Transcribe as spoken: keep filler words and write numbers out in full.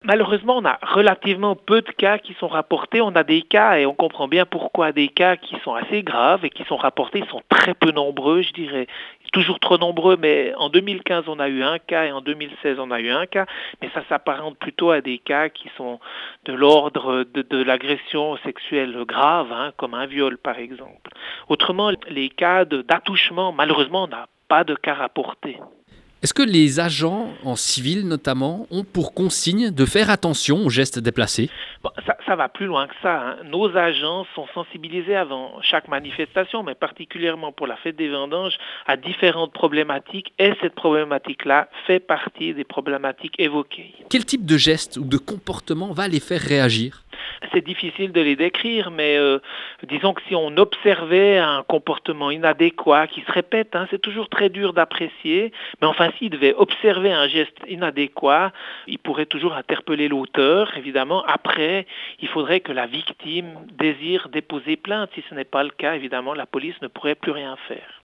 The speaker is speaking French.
Malheureusement, on a relativement peu de cas qui sont rapportés. On a des cas, et on comprend bien pourquoi, des cas qui sont assez graves et qui sont rapportés. Ils sont très peu nombreux, je dirais. Toujours trop nombreux, mais en deux mille quinze, on a eu un cas et en deux mille seize, on a eu un cas. Mais ça s'apparente plutôt à des cas qui sont de l'ordre de, de l'agression sexuelle grave, hein, comme un viol, par exemple. Autrement, les cas de, d'attouchement, malheureusement, on n'a pas de cas rapportés. Est-ce que les agents, en civil notamment, ont pour consigne de faire attention aux gestes déplacés ? Bon, ça, ça va plus loin que ça, hein. Nos agents sont sensibilisés avant chaque manifestation, mais particulièrement pour la fête des vendanges, à différentes problématiques, et cette problématique-là fait partie des problématiques évoquées. Quel type de geste ou de comportement va les faire réagir ? C'est difficile de les décrire, mais euh, disons que si on observait un comportement inadéquat qui se répète, hein, c'est toujours très dur d'apprécier, mais enfin s'il devait observer un geste inadéquat, il pourrait toujours interpeller l'auteur, évidemment. Après, il faudrait que la victime désire déposer plainte. Si ce n'est pas le cas, évidemment, la police ne pourrait plus rien faire.